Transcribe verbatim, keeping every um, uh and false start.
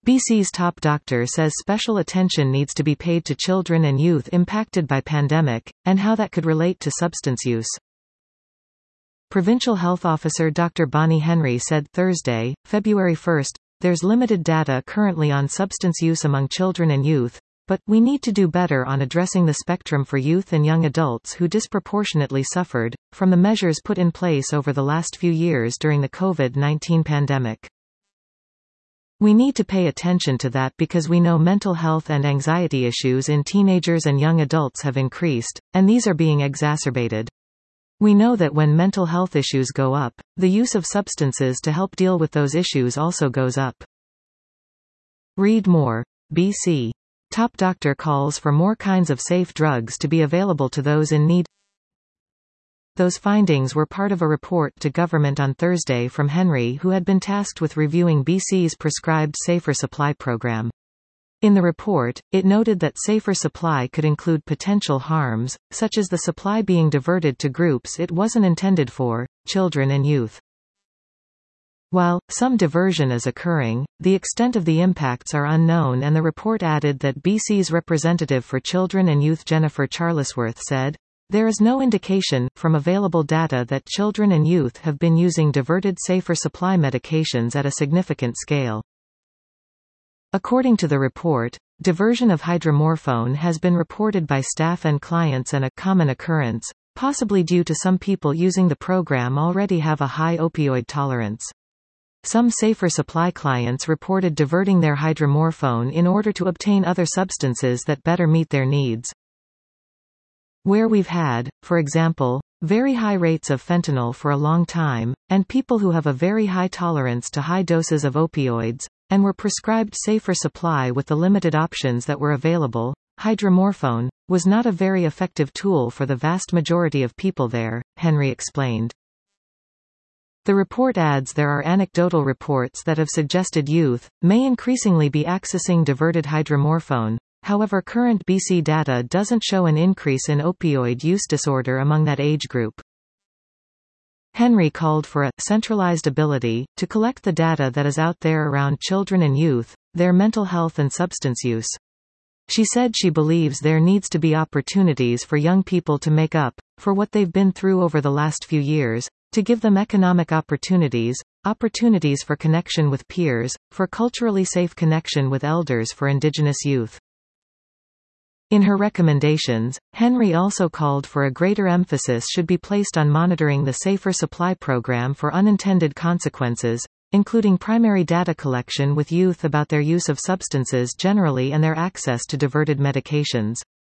B C's top doctor says special attention needs to be paid to children and youth impacted by pandemic, and how that could relate to substance use. Provincial Health Officer Doctor Bonnie Henry said Thursday, February first, "There's limited data currently on substance use among children and youth, but we need to do better on addressing the spectrum for youth and young adults who disproportionately suffered from the measures put in place over the last few years during the COVID nineteen pandemic. We need to pay attention to that because we know mental health and anxiety issues in teenagers and young adults have increased, and these are being exacerbated. We know that when mental health issues go up, the use of substances to help deal with those issues also goes up." Read more. B C. Top doctor calls for more kinds of safe drugs to be available to those in need. Those findings were part of a report to government on Thursday from Henry, who had been tasked with reviewing B C's prescribed Safer Supply program. In the report, it noted that safer supply could include potential harms, such as the supply being diverted to groups it wasn't intended for, children and youth. While some diversion is occurring, the extent of the impacts are unknown, and the report added that B C's representative for children and youth Jennifer Charlesworth said, "There is no indication, from available data, that children and youth have been using diverted safer supply medications at a significant scale." According to the report, diversion of hydromorphone has been reported by staff and clients and a common occurrence, possibly due to some people using the program already have a high opioid tolerance. Some safer supply clients reported diverting their hydromorphone in order to obtain other substances that better meet their needs. Where we've had, for example, very high rates of fentanyl for a long time, and people who have a very high tolerance to high doses of opioids, and were prescribed safer supply with the limited options that were available, hydromorphone was not a very effective tool for the vast majority of people there, Henry explained. The report adds there are anecdotal reports that have suggested youth may increasingly be accessing diverted hydromorphone. However, current B C data doesn't show an increase in opioid use disorder among that age group. Henry called for a centralized ability to collect the data that is out there around children and youth, their mental health and substance use. She said she believes there needs to be opportunities for young people to make up for what they've been through over the last few years, to give them economic opportunities, opportunities for connection with peers, for culturally safe connection with elders, for Indigenous youth. In her recommendations, Henry also called for a greater emphasis should be placed on monitoring the Safer Supply program for unintended consequences, including primary data collection with youth about their use of substances generally and their access to diverted medications.